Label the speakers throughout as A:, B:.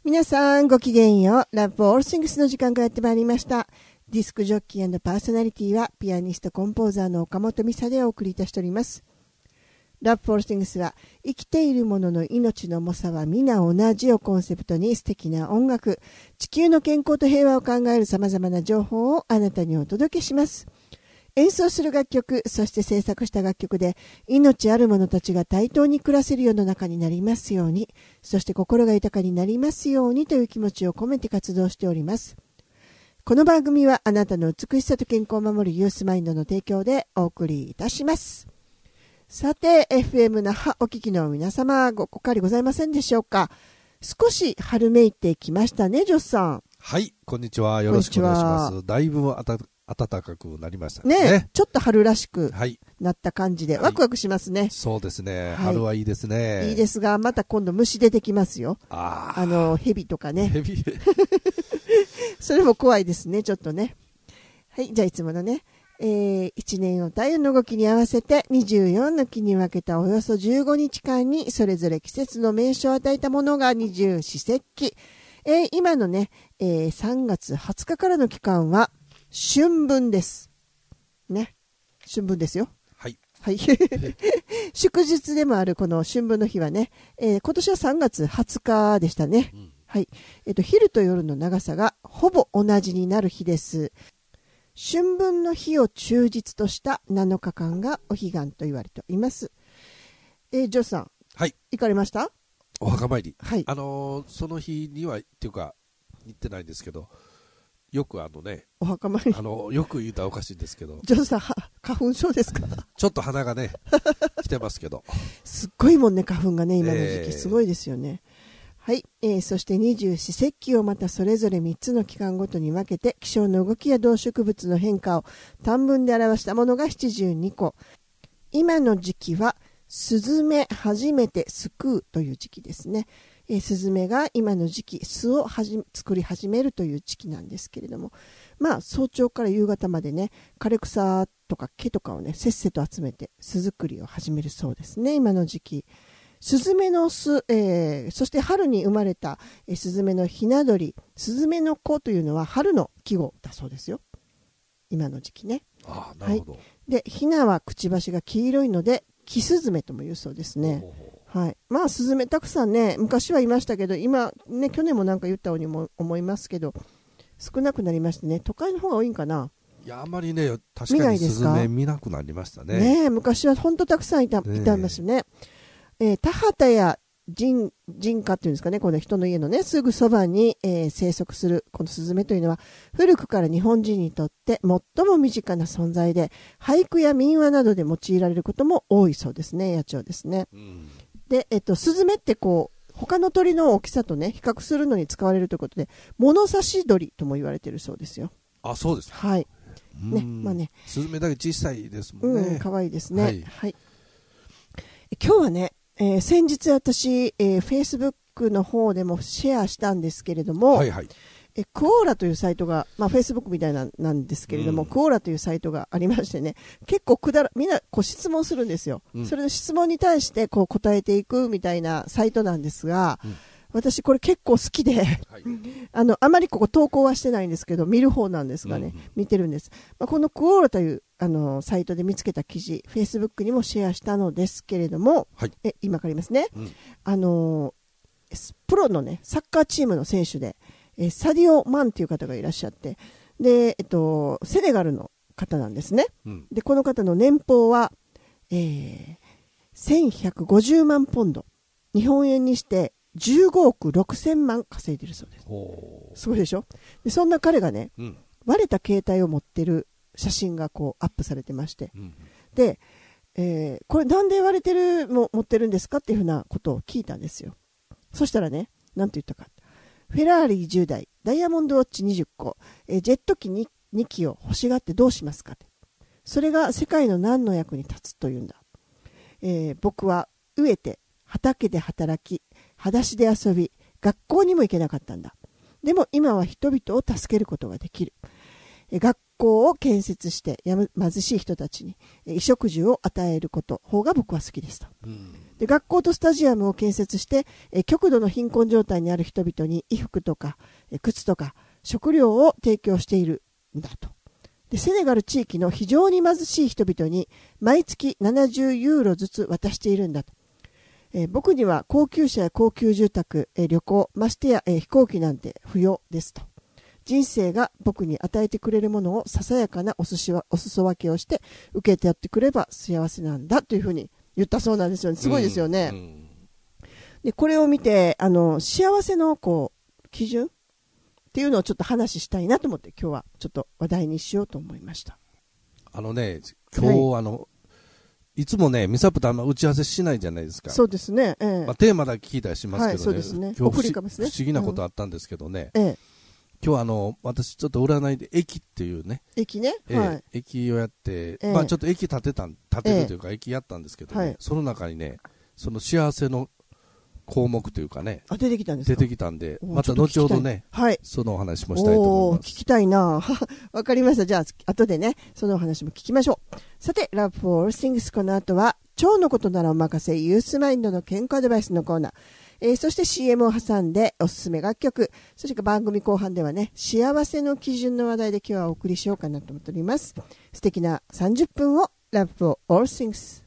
A: 皆さんごきげんよう。Love for All Things の時間がやってまいりました。ディスクジョッキー&パーソナリティはピアニストコンポーザーの岡本美沙でお送りいたしております。Love for All Things は生きているものの命の重さは皆同じをコンセプトに素敵な音楽、地球の健康と平和を考える様々な情報をあなたにお届けします。演奏する楽曲、そして制作した楽曲で命ある者たちが対等に暮らせる世の中になりますように、そして心が豊かになりますようにという気持ちを込めて活動しております。この番組はあなたの美しさと健康を守るユースマインドの提供でお送りいたします。さて、FM 那覇お聞きの皆様、ご誤解ございませんでしょうか。少し春めいてきましたね、ジョスさん。
B: はい、こんにちは。よろしくお願いします。だいぶ暖かくなりました
A: ね。ちょっと春らしく
B: はい
A: なった感じで、ワクワクしますね。
B: そうですね、
A: はい、
B: 春はいいですね。
A: いいですが、また今度虫出てきますよ。蛇とかね。
B: 蛇
A: それも怖いですね、ちょっとね。はい、じゃあいつものね、1年を太陽の動きに合わせて24の期に分けたおよそ15日間にそれぞれ季節の名称を与えたものが二十四節気。今のね、3月20日からの期間は春分です。ね。春分ですよ。
B: はい。
A: はい。祝日でもあるこの春分の日はね、今年は3月20日でしたね。はい。昼と夜の長さがほぼ同じになる日です。春分の日を忠実とした7日間がお彼岸と言われています。ジョーさん。
B: はい。
A: 行かれました？
B: お墓参り。
A: はい。
B: その日には、っていうか、行ってないんですけど、よく
A: お墓参り。
B: よく言うたらおかしいんですけど。
A: ジョーさん、花粉症ですか？
B: ちょっと鼻がね、来てますけど。
A: すっごいもんね、花粉がね、今の時期。すごいですよね。はい。そして二十四節気をまたそれぞれ3つの期間ごとに分けて、気象の動きや動植物の変化を短文で表したものが72個。今の時期は、スズメ初めてすくうという時期ですね。スズメが今の時期、巣を作り始めるという時期なんですけれども、まあ早朝から夕方までね、枯れ草とか毛とかをね、せっせと集めて巣作りを始めるそうですね、今の時期。スズメの巣、そして春に生まれた、スズメのひな鳥、スズメの子というのは春の季語だそうですよ。今の時期ね。
B: ああ、なるほど。はい、
A: で、ひなはくちばしが黄色いので、キスズメとも言うそうですね。はい。まあ、スズメたくさんね、昔はいましたけど、今、ね、去年もなんか言ったようにも思いますけど、少なくなりましてね、都会の方が多いんかな。
B: いや、あんまりね、確かにスズメ見なくなりましたね。
A: ねえ、昔は本当たくさんいたんですね。田畑や人家っていうんですかね、この人の家のね、すぐそばに、生息するこのスズメというのは、古くから日本人にとって最も身近な存在で、俳句や民話などで用いられることも多いそうですね、野鳥ですね。で、スズメってこう、他の鳥の大きさとね、比較するのに使われるということで、物差し鳥とも言われているそうですよ。
B: あ、そうですか。
A: はい。ね、まあね。
B: スズメだけ小さいですもんね。
A: 可愛いですね。はい。はい、今日はね、先日私、Facebook の方でもシェアしたんですけれども、
B: はいはい、
A: クオーラというサイトが、まあ、Facebook みたいなんですけれども、クオーラというサイトがありましてね、結構みんなこう質問するんですよ。それの質問に対してこう答えていくみたいなサイトなんですが、私これ結構好きで、はい、あまりここ投稿はしてないんですけど、見る方なんですがね、見てるんです。まあ、このクオーラというサイトで見つけた記事、Facebook にもシェアしたのですけれども、
B: はい、
A: 今わかりますね、プロのね、サッカーチームの選手で、サディオ・マンという方がいらっしゃって、で、セネガルの方なんですね。で、この方の年俸は、1150万ポンド。日本円にして15億6000万稼いでるそうです。すごいでしょ？で、そんな彼がね、割れた携帯を持ってる写真がこうアップされてまして、で、これなんで割れてる持ってるんですかっていうふうなことを聞いたんですよ。そしたらね、なんて言ったか。フェラーリ10台、ダイヤモンドウォッチ20個、ジェット機 2機を欲しがってどうしますかって。それが世界の何の役に立つというんだ。僕は飢えて、畑で働き、裸足で遊び、学校にも行けなかったんだ。でも今は人々を助けることができる。 学校を建設して貧しい人たちに衣食住を与えること方が僕は好きですと。で、学校とスタジアムを建設して極度の貧困状態にある人々に衣服とか靴とか食料を提供しているんだと。で、セネガル地域の非常に貧しい人々に毎月70ユーロずつ渡しているんだと。僕には高級車や高級住宅、旅行、ましてや、飛行機なんて不要ですと。人生が僕に与えてくれるものをささやかなお裾分けをして受けてやってくれば幸せなんだというふうに言ったそうなんですよね。すごいですよね。で、これを見て幸せの基準っていうのをちょっと話したいなと思って今日はちょっと話題にしようと思いました。
B: 今日、いつもね、ミサプとあんま打ち合わせしないじゃないですか。
A: そうですね。
B: テーマだけ聞いたりしますけどね。
A: そうですね。
B: 今日不思議なことあったんですけどね。今日私ちょっと占いで駅っていうね。
A: 駅ね。
B: 駅をやって、ちょっと駅建てるというか駅やったんですけどね。その中にね、その幸せの項目というかね。
A: 出てきたんですか？
B: 出てきたんで、また後ほどね、そのお話もしたいと思います。
A: 聞きたいな。わかりました。じゃあ、後でね、そのお話も聞きましょう。さて、Love for All Things この後は、腸のことならお任せ、ユースマインドの健康アドバイスのコーナー。そして CM を挟んでおすすめ楽曲、そして番組後半ではね、幸せの基準の話題で今日はお送りしようかなと思っております。素敵な30分を Love for All Things。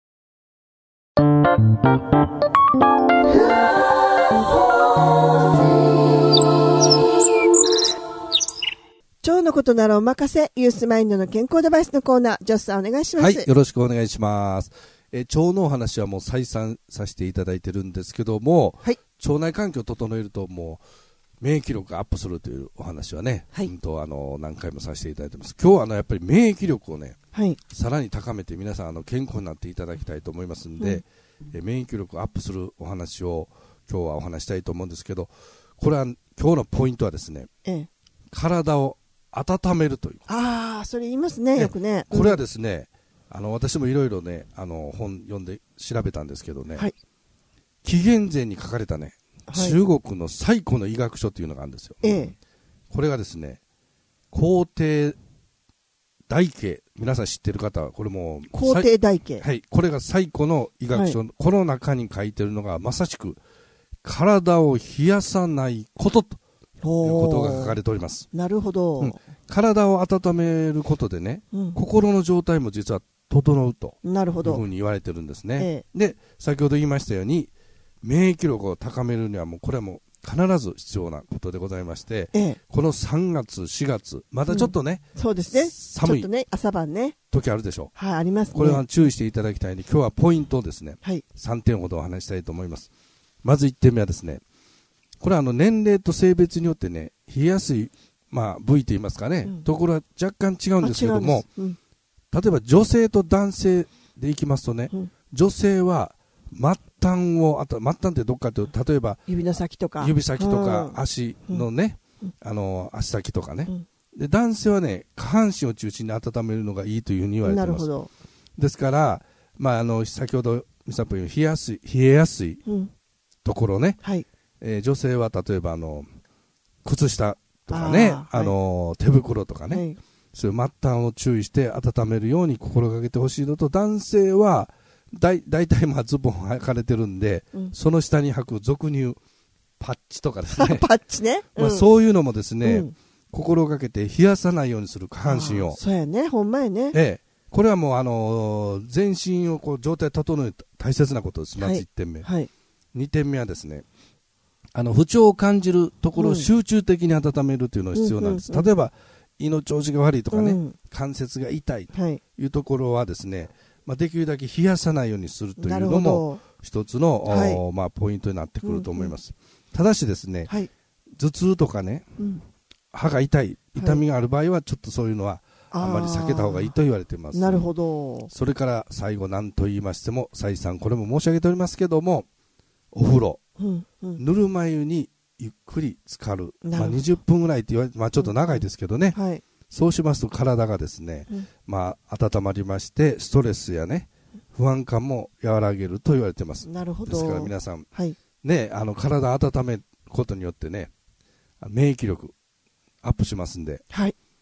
A: 腸のことならお任せ、ユースマインドの健康アドバイスのコーナー、ジョスさんお願いします。
B: はい、よろしくお願いします。腸のお話はもう再三させていただいてるんですけども、腸内環境を整えるともう免疫力がアップするというお話はね、何回もさせていただいてます。今日はやっぱり免疫力をね、さらに高めて皆さん健康になっていただきたいと思いますんで、免疫力をアップするお話を今日はお話したいと思うんですけど、これは今日のポイントはですね、体を温めるという。
A: それ言いますね、よくね。
B: これはですね、私もいろいろね、本読んで調べたんですけどね、紀元前に書かれたね、中国の最古の医学書というのがあるんですよ。これがですね、皇帝大慶、皆さん知ってる方は、これも
A: 皇帝大慶。
B: これが最古の医学書、この中に書いてるのが、まさしく、体を冷やさないことということが書かれております。
A: なるほど。
B: 体を温めることでね、心の状態も実は整うというふうに言われてるんですね。で、先ほど言いましたように、免疫力を高めるにはもうこれはもう必ず必要なことでございまして、この3月、4月、まだちょっとね、
A: そうですね、
B: 寒い
A: ちょっとね、朝晩ね、
B: 時あるでしょう。
A: ありますね。
B: これは注意していただきたいので、今日はポイントをですね、3点ほどお話したいと思います。まず1点目はですね、これは年齢と性別によってね、冷えやすい、部位といいますかね、ところは若干違うんですけども、例えば女性と男性でいきますとね、女性は末端を、末端ってどっかというと、例えば
A: 指先とか
B: 足のね、足先とかね、で男性はね、下半身を中心に温めるのがいいというふうに言われています。ですから、先ほどミサプ言う冷えやすいところね、女性は例えば靴下とかね、手袋とかね、そういう末端を注意して温めるように心がけてほしいのと、男性はだいたいズボン履かれてるんで、その下に履く俗乳パッチとかですね
A: パッチね、
B: そういうのもですね、心がけて冷やさないようにする下半身を。
A: そうやね、ほんまやね。
B: これはもう全身を状態整える大切なことです。まず1点目、2点目はですね、不調を感じるところを集中的に温めるというのが必要なんです。例えば胃の調子が悪いとかね、関節が痛いというところはですね、できるだけ冷やさないようにするというのも一つの、ポイントになってくると思います。ただしですね、頭痛とかね、歯が痛みがある場合はちょっとそういうのはあまり避けた方がいいと言われています。
A: なるほど。
B: それから最後、何と言いましても再三これも申し上げておりますけども、お風呂、ぬるま湯にゆっくり浸かる、20分ぐらいって言われて、ちょっと長いですけどね、そうしますと体がですね、温まりまして、ストレスやね、不安感も和らげると言われています。
A: なるほど。
B: ですから皆さん、ね、体を温めることによってね、免疫力アップしますんで、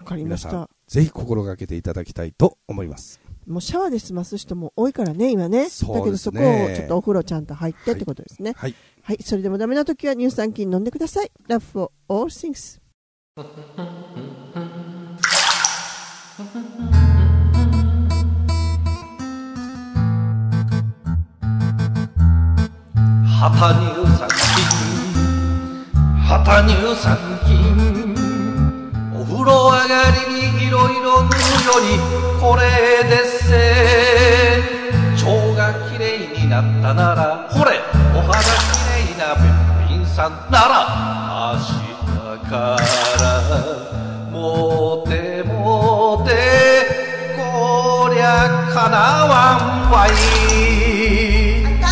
A: かりました。
B: 皆さんぜひ心がけていただきたいと思います。
A: もうシャワーで済ます人も多いからね、今ね。
B: そうですね。
A: だけどそこをちょっとお風呂ちゃんと入ってってことですね。
B: はい。
A: はい。それでもダメな時は乳酸菌飲んでください。Love for all things。
C: 旗乳酸菌お風呂上がりにいろいろ塗るよりこれでっせ腸がきれいになったならほれお肌きれいなべっぴんさんなら明日からモテモテこりゃかなわんわい。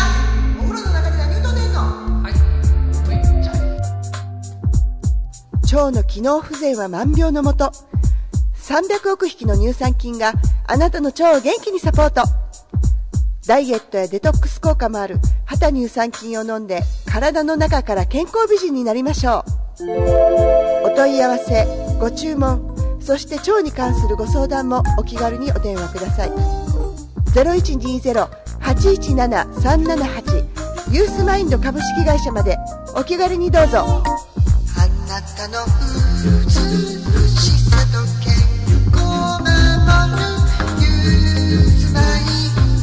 A: 腸の機能不全は万病のもと。300億匹の乳酸菌があなたの腸を元気にサポート。ダイエットやデトックス効果もある旗乳酸菌を飲んで体の中から健康美人になりましょう。お問い合わせ、ご注文、そして腸に関するご相談もお気軽にお電話ください。0120-817-378ユースマインド株式会社までお気軽にどうぞ。あなたの美しさと健康を守るユースマイン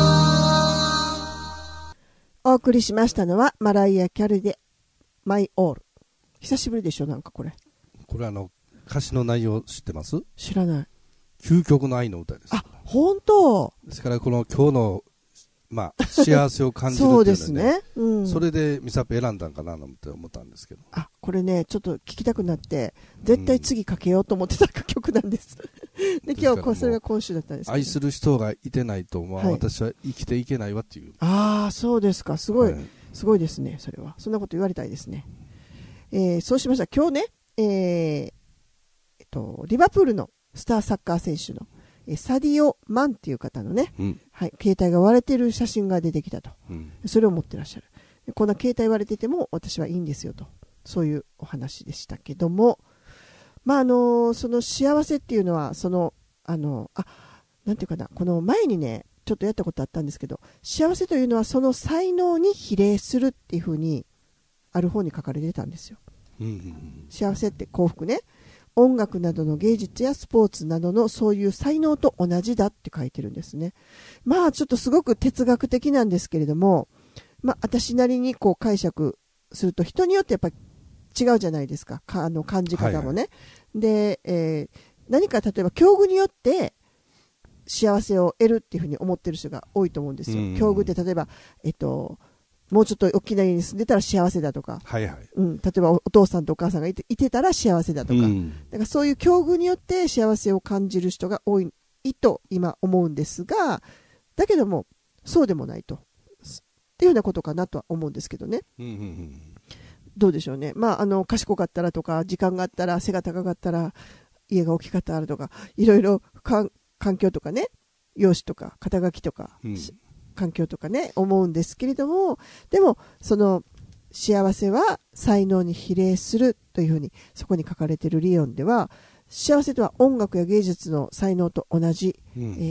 A: ド。お送りしましたのはマライア・キャルでマイオール。久しぶりでしょ。なんかこれ
B: 歌詞の内容知ってます？
A: 知らない。
B: 究極の愛の歌です。
A: あ、本当。
B: ですからこの今日の幸せを感じるっていうのはね、そうですね、うん、それでミサップ選んだんかなって思ったんですけど、
A: これねちょっと聞きたくなって絶対次かけようと思ってた曲なんです、で今日それが今週だったんですけど、
B: 愛する人がいてないと、私は生きていけないわっていう。
A: そうですか。すごい、すごいですね。それはそんなこと言われたいですね。そうしましたら今日ね、リバプールのスターサッカー選手のサディオ・マンっていう方のね、はい、携帯が割れてる写真が出てきたと、それを持ってらっしゃる。こんな携帯割れてても私はいいんですよと、そういうお話でしたけども、その幸せっていうのはなんていうかな、この前にねちょっとやったことあったんですけど、幸せというのはその才能に比例するっていうふうにある本に書かれてたんですよ、幸せって幸福ね、音楽などの芸術やスポーツなどのそういう才能と同じだって書いてるんですね。ちょっとすごく哲学的なんですけれども、私なりにこう解釈すると人によってやっぱり違うじゃないですか、感じ方もね、で、何か例えば境遇によって幸せを得るっていうふうに思ってる人が多いと思うんですよ。境遇って例えば、もうちょっと大きな家に住んでたら幸せだとか、例えばお父さんとお母さんがいてたら幸せだとか、だからそういう境遇によって幸せを感じる人が多いと今思うんですが、だけどもそうでもないとっていうようなことかなとは思うんですけどね、どうでしょうね。賢かったらとか、時間があったら、背が高かったら、家が大きかったらとか、いろいろ環境とかね、容姿とか肩書きとか、環境とかね思うんですけれども、でもその幸せは才能に比例するというふうにそこに書かれている理論では、幸せとは音楽や芸術の才能と同じ、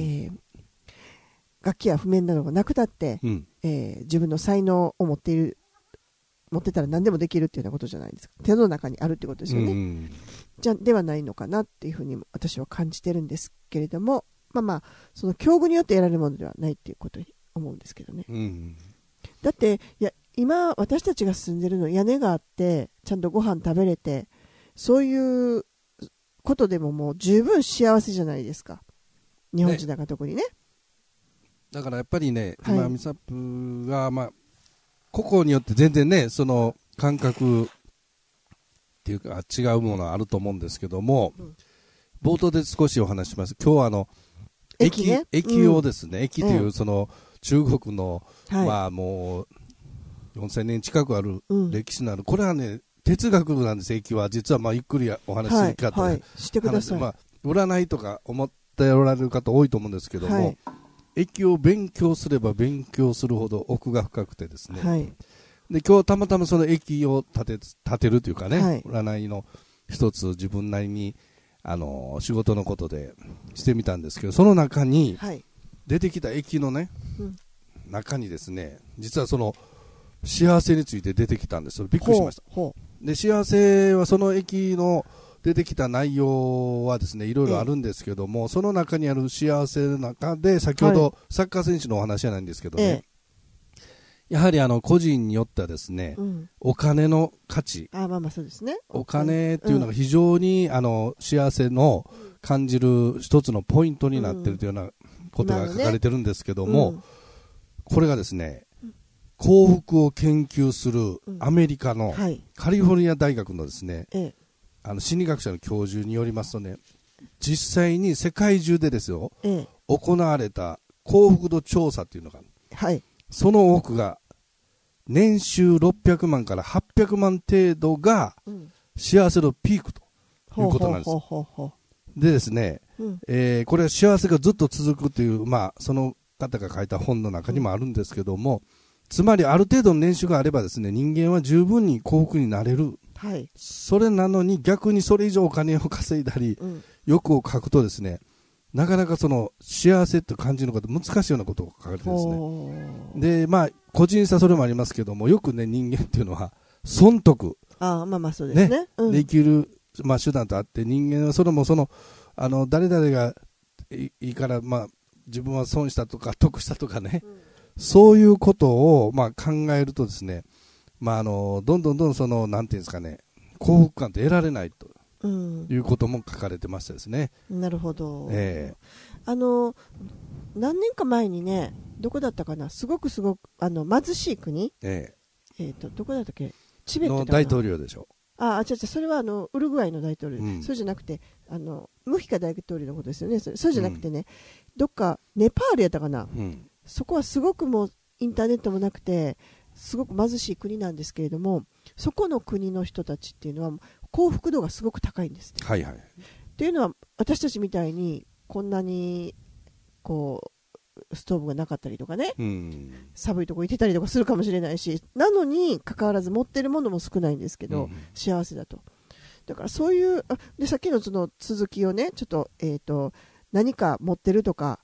A: 楽器や譜面などがなくたって、自分の才能を持ってたら何でもできるっていうようなことじゃないですか。手の中にあるってことですよね、ではないのかなっていうふうに私は感じてるんですけれども、その境遇によって得られるものではないっていうことに思うんですけどね、だって今私たちが住んでるの屋根があってちゃんとご飯食べれて、そういうことでももう十分幸せじゃないですか、日本人なんか特にね。
B: だからやっぱりね、今ミサップが個々によって全然ねその感覚っていうか違うものはあると思うんですけども、冒頭で少しお話します。今日は駅をですね、駅というその中国の、もう4000年近くある歴史のある、これはね哲学なんです。駅は実はゆっくりお話しする方で、
A: してください。
B: 占いとか思っておられる方多いと思うんですけども、駅を勉強すれば勉強するほど奥が深くてですね、で今日たまたまその駅を建てるというかね、占いの一つ自分なりに仕事のことでしてみたんですけど、その中に出てきた駅のね、中にですね、実はその幸せについて出てきたんですよ。びっくりしました。で、幸せはその駅の出てきた内容はですね、いろいろあるんですけども、その中にある幸せの中で、先ほどサッカー選手のお話じゃないんですけどね、やはり個人によってはですね、お金の価値、
A: そうですね、
B: お金っていうのが非常に幸せの感じる一つのポイントになっているというようなことが書かれてるんですけども、これがですね、幸福を研究するアメリカのカリフォルニア大学のですね、心理学者の教授によりますとね、実際に世界中でですよ、行われた幸福度調査っていうのが、その多くが年収600万から800万程度が幸せのピークということなんです。でですね、これは幸せがずっと続くという、その方が書いた本の中にもあるんですけども、つまりある程度の年収があればですね、人間は十分に幸福になれる。それなのに逆にそれ以上お金を稼いだり、欲を書くとですね、なかなかその幸せと感じるのこと難しいようなことを書かれてるんですね。で、個人差それもありますけども、よくね、人間っていうのは損得。
A: そうですね。
B: できる、手段とあって、人間はそれも誰々がいいから、自分は損したとか得したとかね、そういうことを考えるとですね、どんどんなんていうんですかね、幸福感って得られないということも書かれてましたですね。
A: なるほど。何年か前にね、どこだったかな、すごく貧しい国、どこだったっけ、チベットの大統領でしょ。それはウルグアイの大統領、そうじゃなくてムヒカ大統領のことですよね。そうじゃなくてね、どっかネパールやったかな、そこはすごくもうインターネットもなくてすごく貧しい国なんですけれども、そこの国の人たちっていうのは幸福度がすごく高いんですね。っていうのは、私たちみたいにこんなにストーブがなかったりとかね、寒いとこ行ってたりとかするかもしれないし、なのにかかわらず持ってるものも少ないんですけど、幸せだと。だからそういうで、さっきのその続きをね、ちょっと、何か持ってるとか、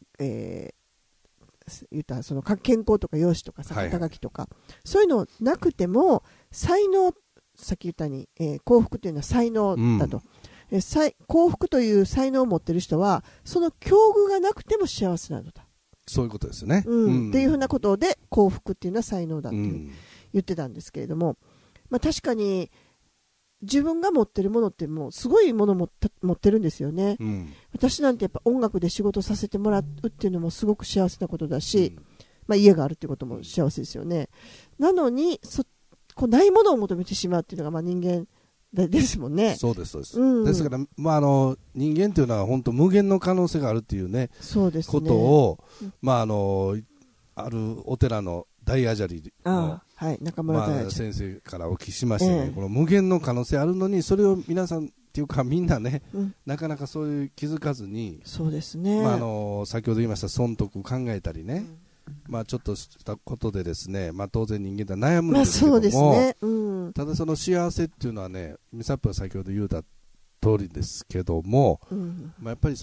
A: 言ったその健康とか容姿とか肩書きとか、そういうのなくても才能、さっき言ったように、幸福というのは才能だと、幸福という才能を持ってる人はその境遇がなくても幸せなのだ、
B: そういうことですね、って
A: いうふうなことで幸福っていうのは才能だって言ってたんですけれども、確かに自分が持ってるものってもうすごいもの持ってるんですよね、私なんてやっぱ音楽で仕事させてもらうっていうのもすごく幸せなことだし、家があるっていうことも幸せですよね。なのにないものを求めてしまうっていうのが人間ですもんね。
B: そうですそうです、ですから、人間というのは本当無限の可能性があるっていうね、
A: そうですね、
B: ことを、あるお寺の大アジャリの
A: 中村大ア
B: 先生からお聞きしましたね、この無限の可能性あるのに、それを皆さんっていうかみんなね、なかなかそういう気づかずに、
A: そうですね、
B: 先ほど言いました損得考えたりね、ちょっとしたことでですね、当然人間って悩むんですけども、
A: そうですね、
B: ただその幸せっていうのはね、ミサップが先ほど言うた通りですけども、やっぱり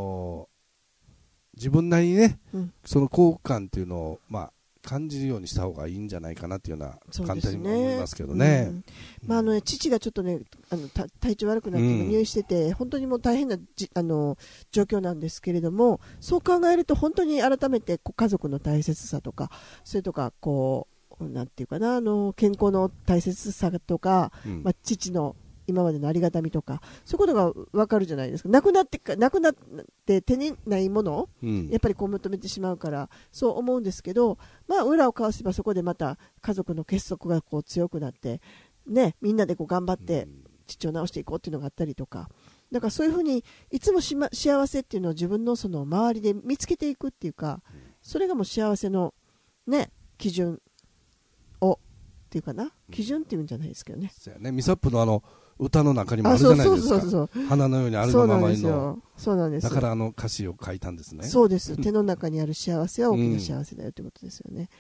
B: 自分なりにね、その幸福感っていうのを感じるようにした方がいいんじゃないかなっていうような簡単にも思いますけどね。
A: 父がちょっとね体調悪くなって入院してて、本当にもう大変な状況なんですけれども、そう考えると本当に改めて家族の大切さとか、それとかなんていうかな、健康の大切さとか、父の今までのありがたみとか、そういうことが分かるじゃないですか。なくなって手にないものを、やっぱり求めてしまうから、そう思うんですけど、裏を交わせばそこでまた家族の結束が強くなってね、みんなで頑張って父を治していこうっていうのがあったりとか、だからそういうふうにいつも幸せっていうのを自分の周りで見つけていくっていうか、それがもう幸せのね基準をっていうかな、基準っていうんじゃないですけどね。
B: そうやね、ミサップの歌の中にもあるじゃないですか。花のようにあるがままにの。
A: そうなんです。
B: だから歌詞を書いたんですね。
A: そうです。手の中にある幸せは大きな幸せだよということですよね。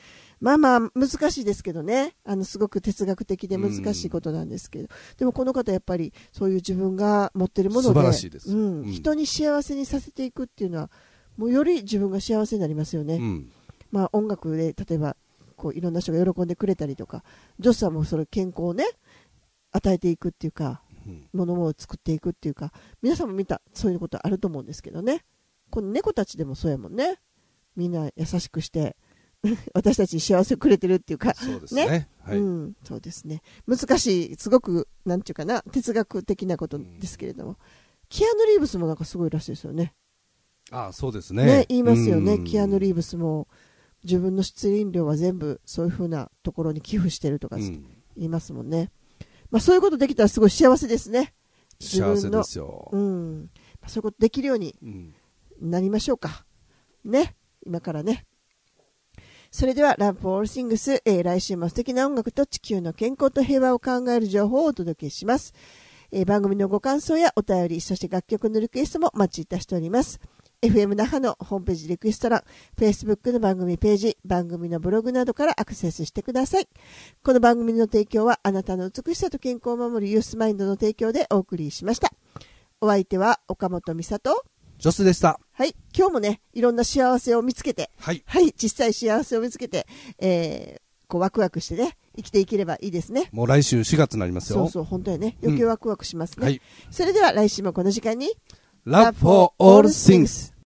A: まあまあ難しいですけどね、すごく哲学的で難しいことなんですけど、でもこの方やっぱりそういう自分が持ってるもので
B: 素晴らしいです、
A: 人に幸せにさせていくっていうのはもうより自分が幸せになりますよね、まあ、音楽で例えばこういろんな人が喜んでくれたりとか、女子さんもそれ健康をね与えていくっていうか、物を作っていくっていうか、皆さんも見たそういうことあると思うんですけどね。この猫たちでもそうやもんね、みんな優しくして私たちに幸せをくれてるっていうか、
B: そうですね、はい、
A: そうですね、難しい、すごくなんていうかな、哲学的なことですけれども、キアヌ・リーブスもなんかすごいらしいですよね。
B: そうですね、
A: 言いますよね、キアヌ・リーブスも自分の出演料は全部そういう風なところに寄付してるとか言いますもんね、まあ、そういうことできたらすごい幸せですね。
B: 幸せですよ、
A: そういうことできるようになりましょうか、ね、今からね。それでは Love for All Things、来週も素敵な音楽と地球の健康と平和を考える情報をお届けします。番組のご感想やお便り、そして楽曲のリクエストもお待ちいたしております。FM 那覇のホームページリクエスト欄、Facebook の番組ページ、番組のブログなどからアクセスしてください。この番組の提供はあなたの美しさと健康を守るユースマインドの提供でお送りしました。お相手は岡本美里
B: ジョスでした。
A: はい、今日もね、いろんな幸せを見つけて、はい、小さい幸せを見つけて、こうワクワクしてね、生きていければいいですね。
B: もう来週4月になりますよ。
A: そう、本当にね、余計ワクワクしますね。それでは来週もこの時間に
B: Love for all things